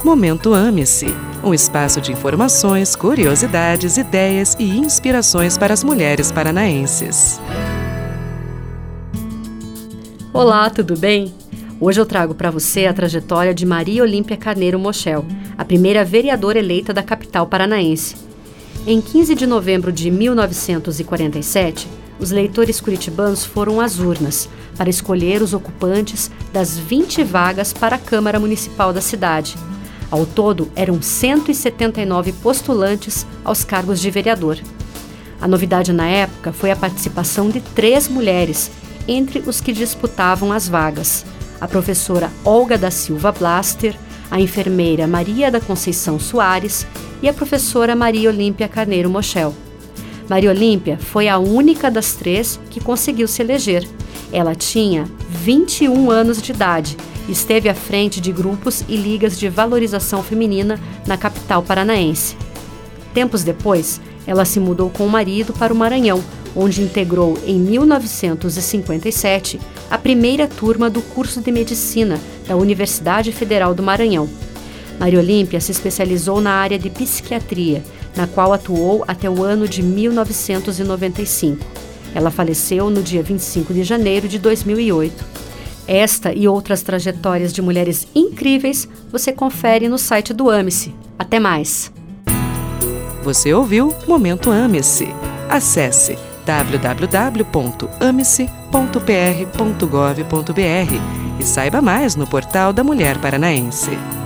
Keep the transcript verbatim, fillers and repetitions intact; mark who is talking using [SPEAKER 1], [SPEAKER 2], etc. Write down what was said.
[SPEAKER 1] Momento Ame-se, um espaço de informações, curiosidades, ideias e inspirações para as mulheres paranaenses.
[SPEAKER 2] Olá, tudo bem? Hoje eu trago para você a trajetória de Maria Olímpia Carneiro Mochel, a primeira vereadora eleita da capital paranaense. Em quinze de novembro de mil novecentos e quarenta e sete, os eleitores curitibanos foram às urnas para escolher os ocupantes das vinte vagas para a Câmara Municipal da cidade. Ao todo, eram cento e setenta e nove postulantes aos cargos de vereador. A novidade na época foi a participação de três mulheres entre os que disputavam as vagas: a professora Olga da Silva Blaster, a enfermeira Maria da Conceição Soares e a professora Maria Olímpia Carneiro Mochel. Maria Olímpia foi a única das três que conseguiu se eleger. Ela tinha vinte e um anos de idade e esteve à frente de grupos e ligas de valorização feminina na capital paranaense. Tempos depois, ela se mudou com o marido para o Maranhão, onde integrou em mil novecentos e cinquenta e sete a primeira turma do curso de Medicina da Universidade Federal do Maranhão. Maria Olímpia se especializou na área de psiquiatria, na qual atuou até o ano de mil novecentos e noventa e cinco. Ela faleceu no dia vinte e cinco de janeiro de dois mil e oito. Esta e outras trajetórias de mulheres incríveis você confere no site do Ame-se. Até mais!
[SPEAKER 1] Você ouviu Momento Ame-se. Acesse w w w ponto ame-se ponto p r ponto gov ponto b r e saiba mais no portal da Mulher Paranaense.